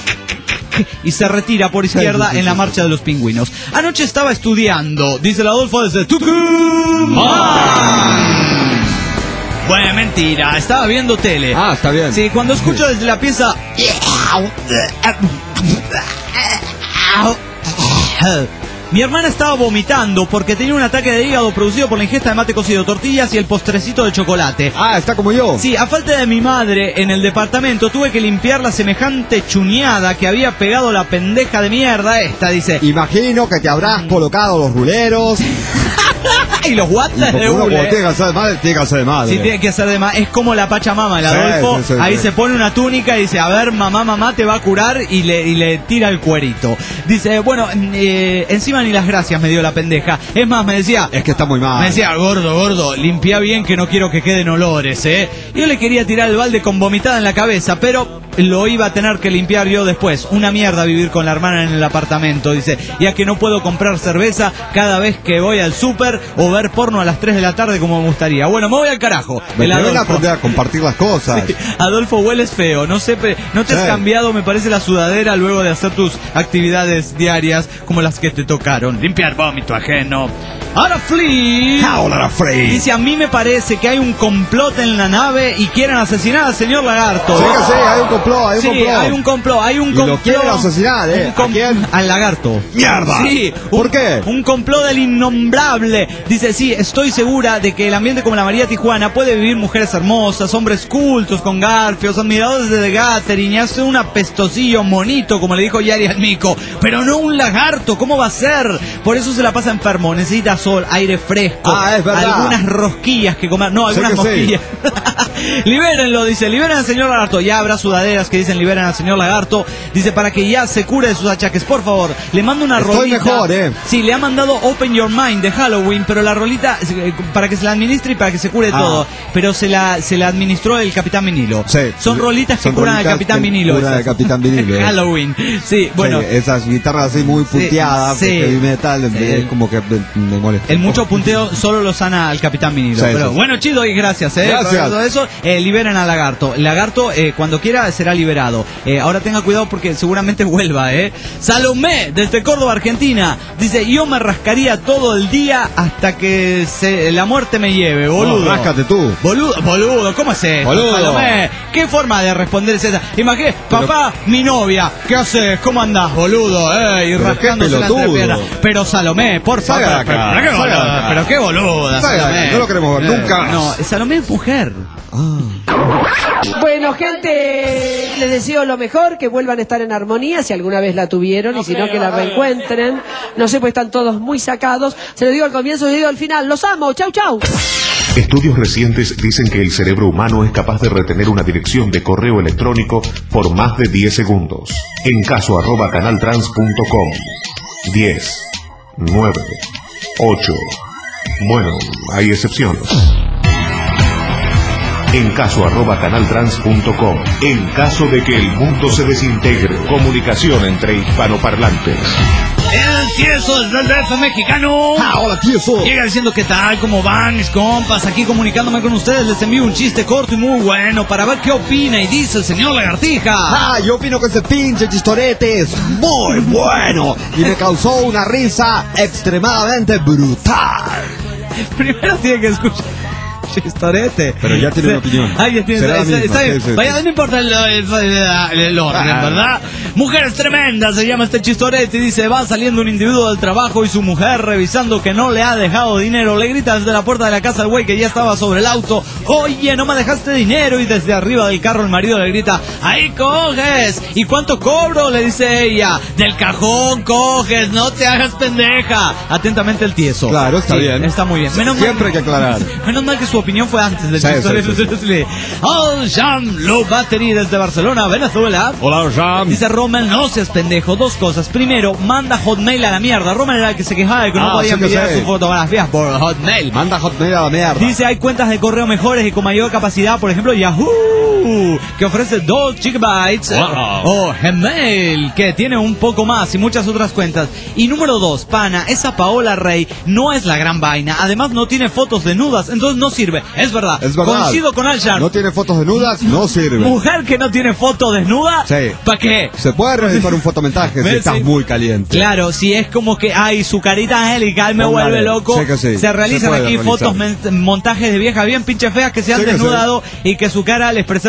S7: y se retira por izquierda en la marcha de los pingüinos. Anoche estaba estudiando, dice el Adolfo desde Tucumán. Bueno, mentira, estaba viendo tele.
S8: Está bien.
S7: Sí, cuando escucho desde la pieza... Mi hermana estaba vomitando porque tenía un ataque de hígado producido por la ingesta de mate cocido, tortillas y el postrecito de chocolate.
S8: Está como yo.
S7: Sí, a falta de mi madre en el departamento tuve que limpiar la semejante chuñada que había pegado la pendeja de mierda esta, dice.
S8: Imagino que te habrás colocado los ruleros,
S7: Y los guantes de
S8: uno
S7: hule.
S8: como tiene que hacer de madre, tiene que hacer de madre.
S7: Sí, tiene que hacer de más. Es como la Pachamama, el Adolfo.
S8: Sí,
S7: ahí se pone una túnica y dice, a ver, mamá, te va a curar, y le tira el cuerito. Dice, bueno, encima ni las gracias me dio la pendeja. Es más, me decía...
S8: Es que está muy mal.
S7: Me decía, gordo, limpia bien que no quiero que queden olores, Yo le quería tirar el balde con vomitada en la cabeza, pero lo iba a tener que limpiar yo después. Una mierda vivir con la hermana en el apartamento, dice, ya que no puedo comprar cerveza cada vez que voy al súper o ver porno a las 3 de la tarde como me gustaría. Bueno, me voy al carajo.
S8: Me a aprender a compartir las cosas.
S7: Sí. Adolfo, hueles feo. No sé, no te has cambiado, me parece, la sudadera luego de hacer tus actividades diarias como las que te tocaron. Limpiar vómito ajeno. Ahora Flea dice, a mí me parece que hay un complot en la nave y quieren asesinar al señor Lagarto.
S8: Sí, hay un complot,
S7: hay un complot.
S8: Y lo quieren asesinar, ¿A quién?
S7: Al Lagarto.
S8: ¡Mierda!
S7: Sí.
S8: ¿Por qué?
S7: Un complot del innombrable. Dice, sí, estoy segura de que el ambiente como la María Tijuana puede vivir mujeres hermosas, hombres cultos con garfios, admiradores de The Gathering, y hace un apestosillo monito, como le dijo Yari al mico, pero no un lagarto. ¿Cómo va a ser? Por eso se la pasa enfermo. Necesita sol, aire fresco,
S8: es verdad.
S7: algunas rosquillas que comer. No, algunas mosquillas. Libérenlo, dice, liberen al señor Lagarto. Ya habrá sudaderas que dicen liberen al señor Lagarto. Dice, para que ya se cure de sus achaques, por favor. Le mando una rolita.
S8: Estoy mejor,
S7: Sí, le ha mandado Open Your Mind de Halloween, pero la rolita para que se la administre y para que se cure todo. Pero se la administró el Capitán Vinilo.
S8: Sí.
S7: Son rolitas que curan al Capitán Vinilo.
S8: Curan al Capitán Vinilo.
S7: Halloween. Sí, bueno.
S8: Sí, esas guitarras así muy punteadas, heavy metal, es como que me molesta.
S7: El mucho punteo solo lo sana al Capitán Vinilo. Pero bueno, chido, y gracias,
S8: Gracias.
S7: Por todo eso, liberen al Lagarto. El Lagarto, cuando quiera, será liberado. Ahora tenga cuidado porque seguramente vuelva, Salomé, desde Córdoba, Argentina, dice, yo me rascaría todo el día hasta que la muerte me lleve, boludo.
S8: No, ráscate tú.
S7: Boludo, ¿cómo es eso?
S8: Boludo.
S7: Salomé, ¿qué forma de responder es esa? Imagínate, papá, mi novia, ¿qué haces? ¿Cómo andás, boludo? Y rascándose la entrepierna. Pero Salomé, por favor. Pero qué boluda, Salomé.
S8: No lo queremos ver nunca.
S7: No, Salomé es mujer.
S4: Bueno, gente, les deseo lo mejor, que vuelvan a estar en armonía, si alguna vez la tuvieron, y si no, que la reencuentren. No sé, pues están todos muy sacados. Se lo digo al comienzo, se lo digo al final. Los amo, chau, chau.
S5: Estudios recientes dicen que el cerebro humano es capaz de retener una dirección de correo electrónico por más de 10 segundos. En caso @canaltrans.com. 10, 9, 8. Bueno, hay excepciones. En caso @canaltrans.com. En caso de que el mundo se desintegre. Comunicación entre hispanoparlantes.
S7: El tieso del DF mexicano.
S8: Hola, tieso.
S7: Llega diciendo qué tal, cómo van mis compas, aquí comunicándome con ustedes. Les envío un chiste corto y muy bueno para ver qué opina y dice el señor Lagartija.
S8: Yo opino que ese pinche chistorete es muy bueno y me causó una risa extremadamente brutal.
S7: Primero tiene que escuchar chistorete.
S8: Pero ya tiene una opinión.
S7: Ya tiene, está bien. Sí. Vaya, no importa el orden, ¿verdad? Mujeres tremendas se llama este chistorete y dice, va saliendo un individuo del trabajo y su mujer, revisando que no le ha dejado dinero, le grita desde la puerta de la casa al güey que ya estaba sobre el auto, oye, no me dejaste dinero, y desde arriba del carro el marido le grita, ahí coges. ¿Y cuánto cobro? Le dice ella. Del cajón coges, no te hagas pendeja. Atentamente el tieso.
S8: Claro, está bien.
S7: Está muy bien.
S8: Siempre hay que aclarar.
S7: Menos mal que su opinión fue antes del chistorete. Sí. Al Jam Low Battery desde Barcelona, Venezuela.
S8: Hola, Jam.
S7: Dice Rommel, no seas pendejo. Dos cosas. Primero, manda Hotmail a la mierda. Rommel era el que se quejaba de que no podía enviar sus fotografías por Hotmail.
S8: Manda Hotmail a la mierda.
S7: Dice, hay cuentas de correo mejores y con mayor capacidad. Por ejemplo, Yahoo, que ofrece 2 GB. O Gmail, que tiene un poco más, y muchas otras cuentas. Y número 2, pana, esa Paola Rey no es la gran vaina. Además, no tiene fotos desnudas, entonces no sirve. Es verdad. Coincido con Al-Sham.
S8: No tiene fotos desnudas, no sirve.
S7: Mujer que no tiene foto desnuda,
S8: sí.
S7: ¿para qué?
S8: Se puede realizar un fotomontaje si estás muy caliente.
S7: Claro, si es como que, ay, su carita angelical me vuelve loco.
S8: Sí que sí.
S7: Se realizan aquí fotos, montajes de viejas bien pinche feas que se han desnudado y que su cara al expresar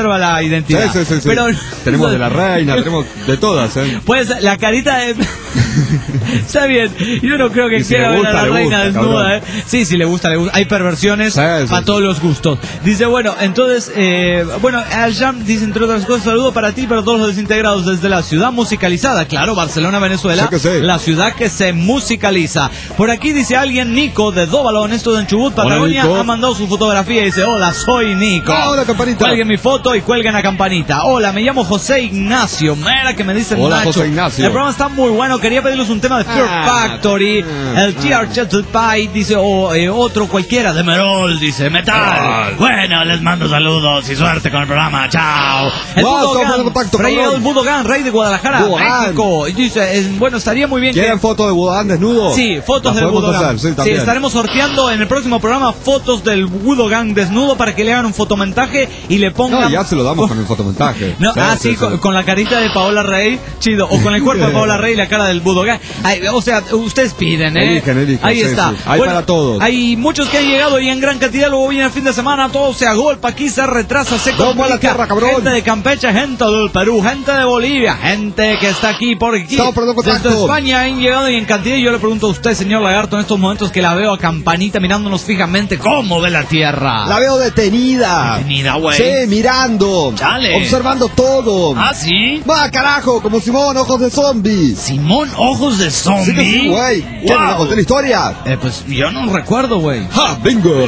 S7: conserva la identidad.
S8: Sí.
S7: Pero,
S8: tenemos de la reina, tenemos de todas,
S7: Pues la carita de... Está bien, yo no creo que quiera ver a la reina desnuda, Sí, si le gusta. Hay perversiones para todos los gustos. Dice, bueno, entonces, Al-Sham dice, entre otras cosas, saludo para ti y para todos los desintegrados desde la ciudad musicalizada. Claro, Barcelona, Venezuela, la ciudad que se musicaliza. Por aquí dice alguien, Nico, de Dobalón, esto de Chubut, Patagonia, ha mandado su fotografía y dice, hola, soy Nico.
S8: Hola, campanita.
S7: Cuelguen mi foto y cuelguen la campanita. Hola, me llamo José Ignacio. Mira que me dicen
S8: hola,
S7: Nacho.
S8: José Ignacio.
S7: El programa está muy bueno. Quería pedirles un tema de Fear Factory. El TR Chatted Pie, dice, otro cualquiera de Merol, dice, metal. Bueno, les mando saludos y suerte con el programa. Chao. El Budogan, rey de Guadalajara, México. Y dice, bueno, estaría muy bien.
S8: ¿Quieren fotos de Budogan desnudo?
S7: Sí, fotos del Budogan. Sí, estaremos sorteando en el próximo programa fotos del Budogan desnudo para que le hagan un fotomontaje y le pongan...
S8: No, ya se lo damos con el fotomontaje.
S7: No, sí. Con la carita de Paola Rey, chido. O con el cuerpo de Paola Rey y la cara del Budogan. O sea, ustedes piden,
S8: Eligen.
S7: Ahí está.
S8: Hay para todos.
S7: Hay muchos que han llegado y en gran cantidad. Luego viene el fin de semana, todo se agolpa, aquí se retrasa, se complica.
S8: La tierra,
S7: gente de Campeche, gente del Perú, gente de Bolivia, gente que está aquí por aquí. Desde España han llegado y en cantidad. Y yo le pregunto a usted, señor Lagarto, en estos momentos que la veo a Campanita mirándonos fijamente, ¿cómo ve la tierra?
S8: La veo detenida.
S7: Detenida, güey.
S8: Sí, mirando.
S7: Chale.
S8: Observando todo.
S7: ¿Ah, sí?
S8: Va, carajo, como Simón, ojos de zombie.
S7: ¿Simón, ojos de zombie?
S8: Sí que sí, güey. ¿Quién me conté la historia?
S7: Pues yo no recuerdo, güey.
S8: ¡Ja, bingo!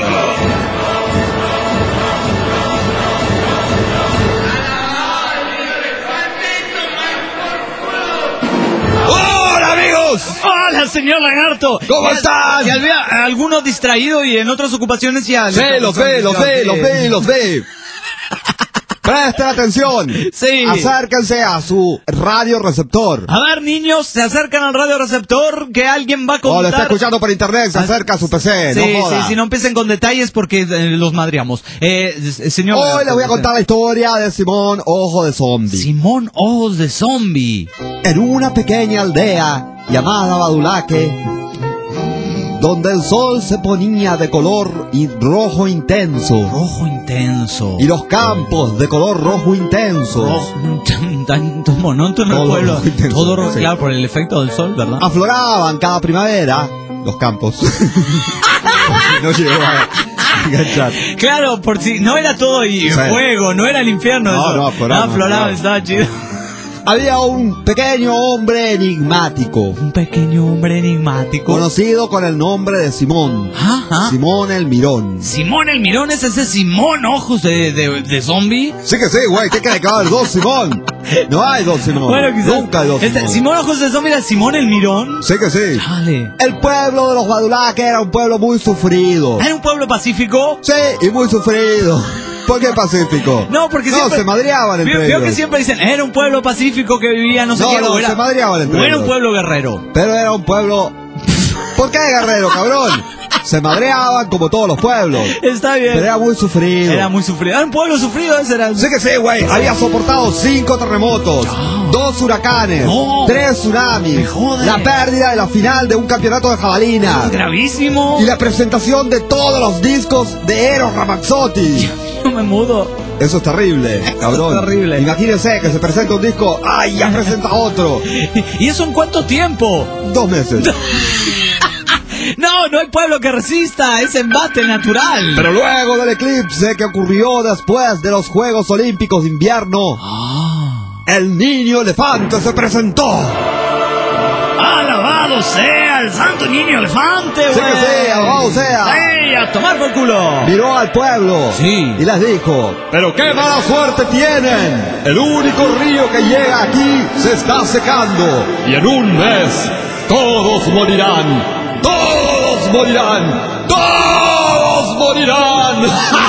S7: Hola, señor Lagarto.
S8: ¿Cómo estás?
S7: Ya había algunos distraídos y en otras ocupaciones ya...
S8: Sí, los ve. Presten atención.
S7: Sí.
S8: Acérquense a su radioreceptor.
S7: A ver, niños, se acercan al radioreceptor que alguien va a contar.
S8: Oh, lo está escuchando por internet, se acerca a su PC.
S7: Sí,
S8: no joda.
S7: sí, no empiecen con detalles porque los madriamos. Señor.
S8: Hoy les voy a contar la historia de Simón Ojo de Zombie.
S7: Simón Ojos de Zombie.
S8: En una pequeña aldea llamada Badulaque, donde el sol se ponía de color rojo intenso.
S7: Rojo intenso.
S8: Y los campos de color rojo intenso.
S7: Tan monótono el pueblo. Todo rojo, sí. Claro, por el efecto del sol, ¿verdad?
S8: Afloraban cada primavera los campos. No llegó a enganchar.
S7: Claro, por si no era todo y fuego, no era el infierno.
S8: No, afloraban.
S7: Estaba chido.
S8: Había un pequeño hombre enigmático.
S7: Un pequeño hombre enigmático.
S8: Conocido con el nombre de Simón.
S7: Ajá.
S8: Simón el Mirón.
S7: ¿Simón el Mirón es ese Simón Ojos de zombie?
S8: Sí que sí, güey. ¿Qué cree que va a haber dos Simón? No hay dos Simón.
S7: Bueno, quizás.
S8: Nunca hay dos Simón.
S7: ¿Simón Ojos de zombie era Simón el Mirón?
S8: Sí que sí.
S7: Dale.
S8: El pueblo de los Badulaque era un pueblo muy sufrido.
S7: ¿Era un pueblo pacífico?
S8: Sí, y muy sufrido. ¿Por qué pacífico?
S7: No, porque siempre...
S8: se madreaban entre ellos.
S7: Veo que siempre dicen, era un pueblo pacífico que vivía no sé qué.
S8: No, se madreaban entre ellos.
S7: Era un pueblo guerrero.
S8: Pero era un pueblo... ¿Por qué guerrero, cabrón? Se madreaban como todos los pueblos.
S7: Está bien.
S8: Pero era muy sufrido.
S7: Era un pueblo sufrido ese era.
S8: Sí que sí, güey. Había soportado 5 terremotos, 2 huracanes, 3 tsunamis, la pérdida de la final de un campeonato de jabalina.
S7: Gravísimo.
S8: Y la presentación de todos los discos de Eros Ramazzotti.
S7: Yo me mudo.
S8: Eso es terrible, cabrón.
S7: Eso es terrible.
S8: Imagínense que se presenta un disco, ¡ay! Ya presenta otro.
S7: ¿Y eso en cuánto tiempo?
S8: 2 meses.
S7: No hay pueblo que resista ese embate natural.
S8: Pero luego del eclipse que ocurrió después de los Juegos Olímpicos de Invierno, el niño elefante se presentó.
S7: ¡Alabado sea el santo niño elefante, güey!
S8: Sí que sí, alabado sea.
S7: ¡Ey, a tomar por culo!
S8: Miró al pueblo y les dijo, ¡pero qué mala suerte tienen! El único río que llega aquí se está secando. Y en un mes, todos morirán. ¡Todos morirán! ¡Todos morirán!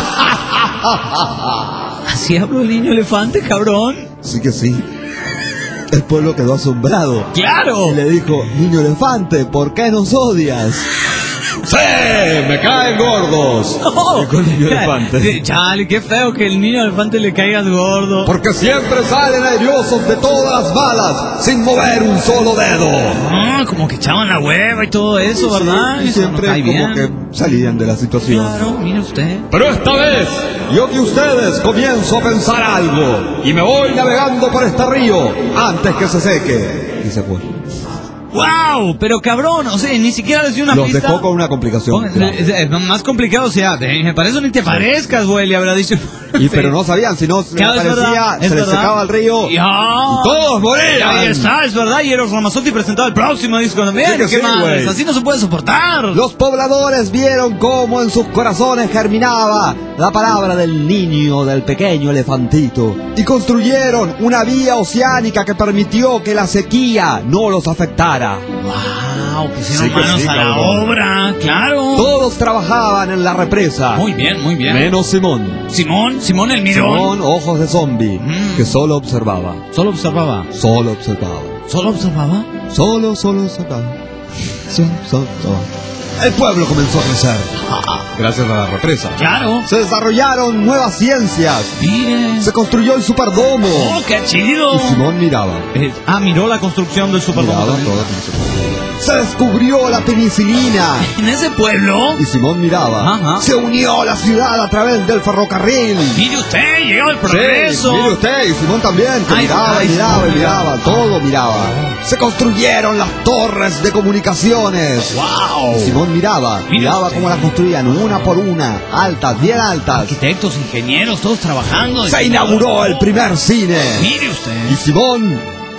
S7: ¿Así habló el niño elefante, cabrón?
S8: Sí que sí. El pueblo quedó asombrado.
S7: ¡Claro!
S8: Y le dijo, niño elefante, ¿por qué nos odias? ¡Sí! ¡Me caen gordos! Dijo el niño elefante.
S7: Chale, qué feo que el niño elefante le caiga gordo.
S8: Porque siempre salen airiosos de todas las balas, sin mover un solo dedo.
S7: Como que echaban la hueva y todo eso, ¿verdad?
S8: Sí, y siempre como bien. Que salían de la situación.
S7: Claro, mire usted.
S8: Pero esta vez, yo que ustedes comienzo a pensar algo. Y me voy navegando por este río antes que se seque. Y se fue.
S7: ¡Wow! Pero cabrón, o sea, ni siquiera les dio una
S8: Los
S7: pista.
S8: Los dejó con una complicación.
S7: Más complicado, o sea, me parece ni te parezcas, güey, le habrá dicho.
S8: Pero no sabían, si no se les parecía, se les secaba el río y todos morían.
S7: Ahí está, es verdad, y Eros Ramazzotti presentó el próximo disco también. ¿Qué más? Así no se puede soportar.
S8: Los pobladores vieron cómo en sus corazones germinaba la palabra del niño, del pequeño elefantito, y construyeron una vía oceánica que permitió que la sequía no los afectara.
S7: ¡Wow! Pusieron manos a la obra, claro.
S8: Todos trabajaban en la represa.
S7: Muy bien, muy bien.
S8: Menos Simón.
S7: Simón el mirón.
S8: Simón, ojos de zombie, que solo observaba.
S7: ¿Solo observaba?
S8: Solo observaba.
S7: ¿Solo observaba?
S8: Solo observaba. El pueblo comenzó a crecer. Gracias a la represa.
S7: Claro.
S8: Se desarrollaron nuevas ciencias.
S7: Miren.
S8: Se construyó el Superdomo.
S7: ¡Oh, qué chido!
S8: Y Simón miraba.
S7: Miró la construcción del Superdomo.
S8: Miraba toda se descubrió la penicilina.
S7: ¿En ese pueblo?
S8: Y Simón miraba.
S7: Ajá.
S8: Se unió a la ciudad a través del ferrocarril.
S7: Mire usted, llegó el progreso.
S8: Sí, mire usted, y Simón también, que miraba, todo miraba. Se construyeron las torres de comunicaciones.
S7: ¡Wow!
S8: Y Simón miraba cómo las construían una por una, altas, bien altas.
S7: Arquitectos, ingenieros, todos trabajando.
S8: Se inauguró el primer cine.
S7: Mire usted.
S8: Y Simón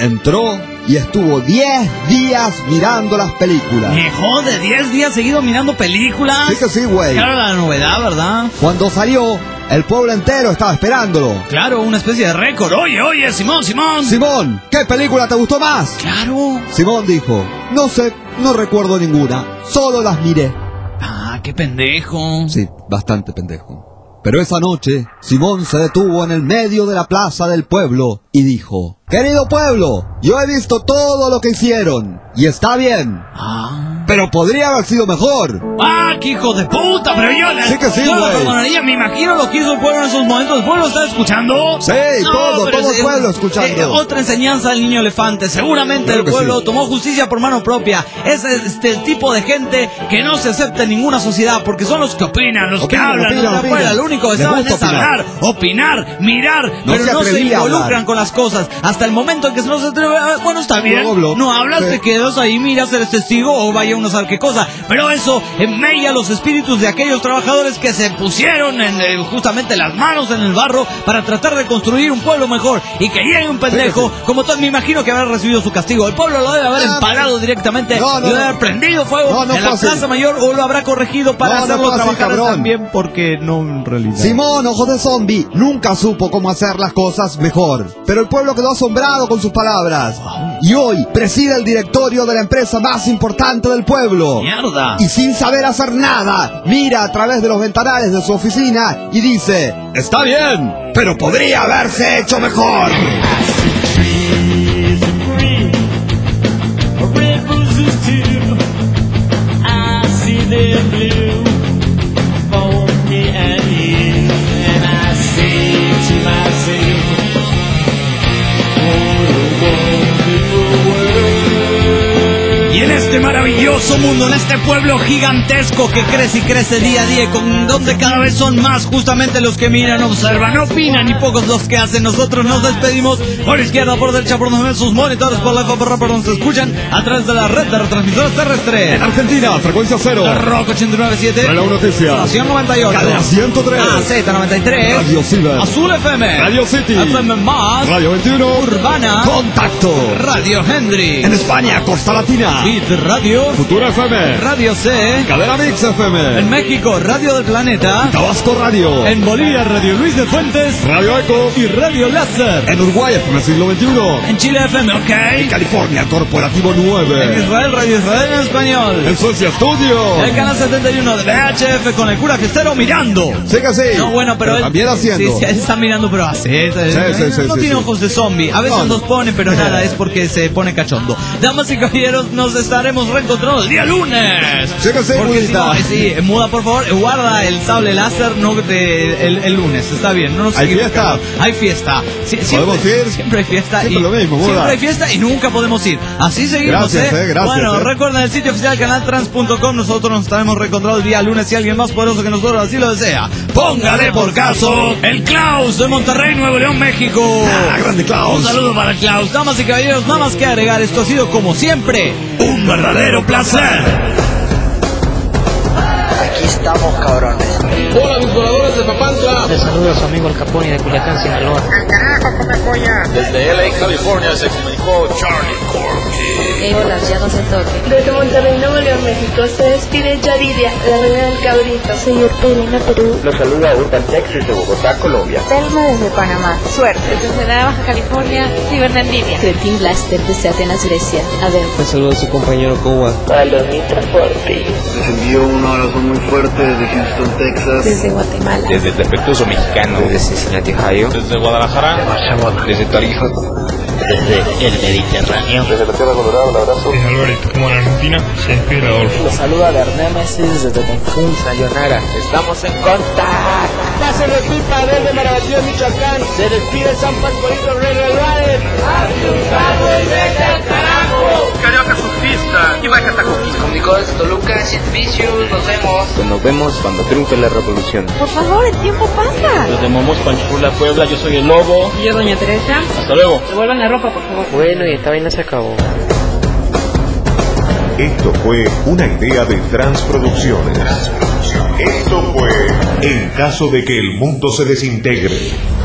S8: entró y estuvo 10 días mirando las películas.
S7: Me jode, 10 días seguido mirando películas.
S8: Sí que sí, güey.
S7: Claro, la novedad, ¿verdad?
S8: Cuando salió, el pueblo entero estaba esperándolo.
S7: Claro, una especie de récord. Oye, Simón.
S8: Simón, ¿qué película te gustó más?
S7: Claro.
S8: Simón dijo, no sé, no recuerdo ninguna, solo las miré.
S7: Ah, qué pendejo.
S8: Sí, bastante pendejo. Pero esa noche, Simón se detuvo en el medio de la plaza del pueblo y dijo: querido pueblo, yo he visto todo lo que hicieron y está bien. Pero podría haber sido mejor.
S7: ¡Qué hijo de puta! Pero yo
S8: sí que sí,
S7: yo lo perdonaría. Me imagino lo que hizo el pueblo en esos momentos. ¿El pueblo está escuchando?
S8: Sí, todo el pueblo escuchando.
S7: Otra enseñanza del niño elefante. Seguramente el pueblo tomó justicia por mano propia. Es el tipo de gente que no se acepta en ninguna sociedad, porque son los que opinan, los que hablan. Lo único que saben es hablar, opinar, mirar, pero no se involucran con las cosas. Hasta el momento en que no se atreve. Bueno, está bien. No hablas, te quedas ahí, miras, eres testigo o vaya uno a saber qué cosa. Pero eso enmella los espíritus de aquellos trabajadores que se pusieron justamente las manos en el barro para tratar de construir un pueblo mejor. Y que llegue un pendejo, como todo, me imagino que habrá recibido su castigo. El pueblo lo debe haber empalado directamente, lo debe haber prendido fuego en la plaza mayor, o lo habrá corregido para hacerlo trabajar también, porque no en realidad.
S8: Simón, ojos de zombie, nunca supo cómo hacer las cosas mejor. Pero el pueblo quedó asombrado con sus palabras. Y hoy preside el directorio de la empresa más importante del pueblo.
S7: ¡Mierda!
S8: Y sin saber hacer nada, mira a través de los ventanales de su oficina y dice: está bien, pero podría haberse hecho mejor.
S7: Y en este maravilloso mundo, en este pueblo gigantesco que crece y crece día a día, con donde cada vez son más justamente los que miran, observan, opinan y pocos los que hacen, nosotros nos despedimos por izquierda, por derecha, por donde ven sus monitores, por la por donde se escuchan a través de la red de retransmisores terrestres.
S8: En Argentina, frecuencia 0,
S7: Rock 89.7,
S8: La Noticia,
S7: Estación 98,
S8: Cadena 103,
S7: AZ 93,
S8: Radio Ciber,
S7: Azul FM,
S8: Radio City,
S7: FM Más,
S8: Radio 21,
S7: Urbana,
S8: Contacto,
S7: Radio Hendrix,
S8: en España, Costa Latina,
S7: Beat Radio,
S8: Futura FM,
S7: Radio C,
S8: Cadena Mix FM,
S7: en México, Radio del Planeta,
S8: Tabasco Radio,
S7: en Bolivia, Radio Luis de Fuentes,
S8: Radio Eco
S7: y Radio Láser,
S8: en Uruguay, FM Siglo XXI,
S7: en Chile FM, ok,
S8: en California, Corporativo
S7: en
S8: 9,
S7: Israel, Radio Israel en español,
S8: en Suecia Studio,
S7: el canal 71 de VHF con el cura Gestero mirando.
S8: Sí que sí.
S7: No, bueno, pero él
S8: también haciendo.
S7: Sí, él está mirando, pero hace. No tiene ojos de zombie. A veces los pone, pero nada, es porque se pone cachondo. Damas y caballeros, nos estaremos reencontrando el día lunes. Porque si no, sí, Muda, por favor, guarda el sable láser no el lunes. Está bien, no nos
S8: ¿Hay fiesta?
S7: Hay fiesta.
S8: ¿Podemos ir?
S7: Siempre hay fiesta.
S8: Siempre lo mismo, Muda.
S7: Siempre hay fiesta y nunca podemos ir. Así seguimos,
S8: Gracias.
S7: Bueno, recuerden el sitio oficial canaltrans.com. Nosotros nos estaremos reencontrando el día lunes. Si alguien más poderoso que nosotros así lo desea, póngale por caso el Klaus de Monterrey, Nuevo León, México.
S8: Grande Klaus.
S7: Un saludo para el Klaus. Damas y caballeros, nada más que agregar. Esto ha sido, como siempre, un verdadero placer.
S10: Aquí estamos, cabrones.
S11: Hola, mis voladores de Papantla.
S12: Les saluda a su amigo El Capone de Culiacán, Sinaloa.
S11: ¡El carajo, come polla! Desde LA, California, se comunicó Charlie Corky.
S13: Hola, ya no se toque.
S14: Desde Monterrey, Nuevo León, México, se despide Yaridia, la reina del cabrito.
S15: Señor Pelena, Perú.
S16: Los saluda Urban Texas de Bogotá, Colombia.
S15: Telma desde Panamá.
S17: Suerte. Desde Baja California, Cibernendidia.
S18: Cretin Blaster desde Atenas, Grecia. A ver.
S19: Un saludo a su compañero Kowa.
S20: Para los mil transportes.
S21: Les envío un abrazo muy fuerte desde Houston, Texas.
S15: Desde Guatemala.
S22: Desde el defectuoso mexicano.
S23: Desde Cincinnati, Ohio.
S24: Desde Guadalajara.
S23: Desde Tarija.
S25: Desde el Mediterráneo.
S26: Desde la Tierra Colorado, un abrazo.
S27: Desde Alvarito, como en Argentina, se despide Adolfo.
S28: Los saluda Bernémesis desde Cancún.
S29: Sayonara, estamos en contacto.
S30: Pase la pipa desde Marabatío, Michoacán. Se despide San Pascualito Rey Álvarez.
S31: ¡Hazte un cargo y vete al carajo!
S1: Carioca surfista y baja Tacoquín.
S32: Comunicó desde Toluca, Servicios, nos vemos.
S23: Pues nos vemos cuando triunfe la revolución.
S15: Por favor, el tiempo pasa.
S33: Los de Momos, Panchula, Puebla, yo soy el Lobo.
S34: Y yo, Doña Teresa.
S33: Hasta luego.
S34: Devuelvan la ropa, por favor.
S19: Bueno, y esta vaina se acabó.
S6: Esto fue una idea de Transproducciones. Esto fue En caso de que el mundo se desintegre.